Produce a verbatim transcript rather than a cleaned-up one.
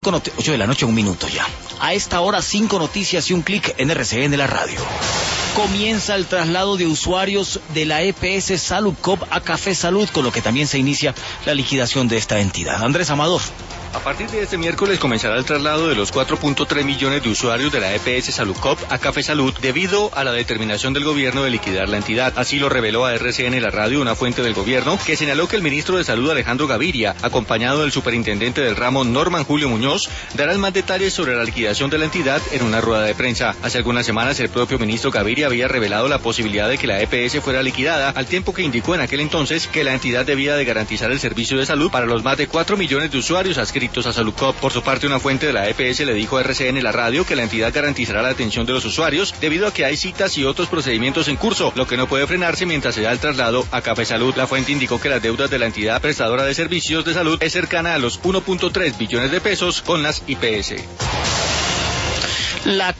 ocho de la noche, un minuto ya. A esta hora, cinco noticias y un clic en R C N La Radio. Comienza el traslado de usuarios de la E P S Saludcop a Café Salud, con lo que también se inicia la liquidación de esta entidad. Andrés Amador. A partir de este miércoles comenzará el traslado de los cuatro punto tres millones de usuarios de la E P S Saludcop a Café Salud debido a la determinación del gobierno de liquidar la entidad. Así lo reveló a R C N La Radio una fuente del gobierno que señaló que el ministro de Salud Alejandro Gaviria, acompañado del superintendente del ramo Norman Julio Muñoz, darán más detalles sobre la liquidación de la entidad en una rueda de prensa. Hace algunas semanas el propio ministro Gaviria había revelado la posibilidad de que la E P S fuera liquidada, al tiempo que indicó en aquel entonces que la entidad debía de garantizar el servicio de salud para los más de cuatro millones de usuarios adscritos a Saludcop. Por su parte, una fuente de la E P S le dijo a R C N La Radio que la entidad garantizará la atención de los usuarios debido a que hay citas y otros procedimientos en curso, lo que no puede frenarse mientras se da el traslado a Café Salud. La fuente indicó que las deudas de la entidad prestadora de servicios de salud es cercana a los uno punto tres billones de pesos con las I P S. La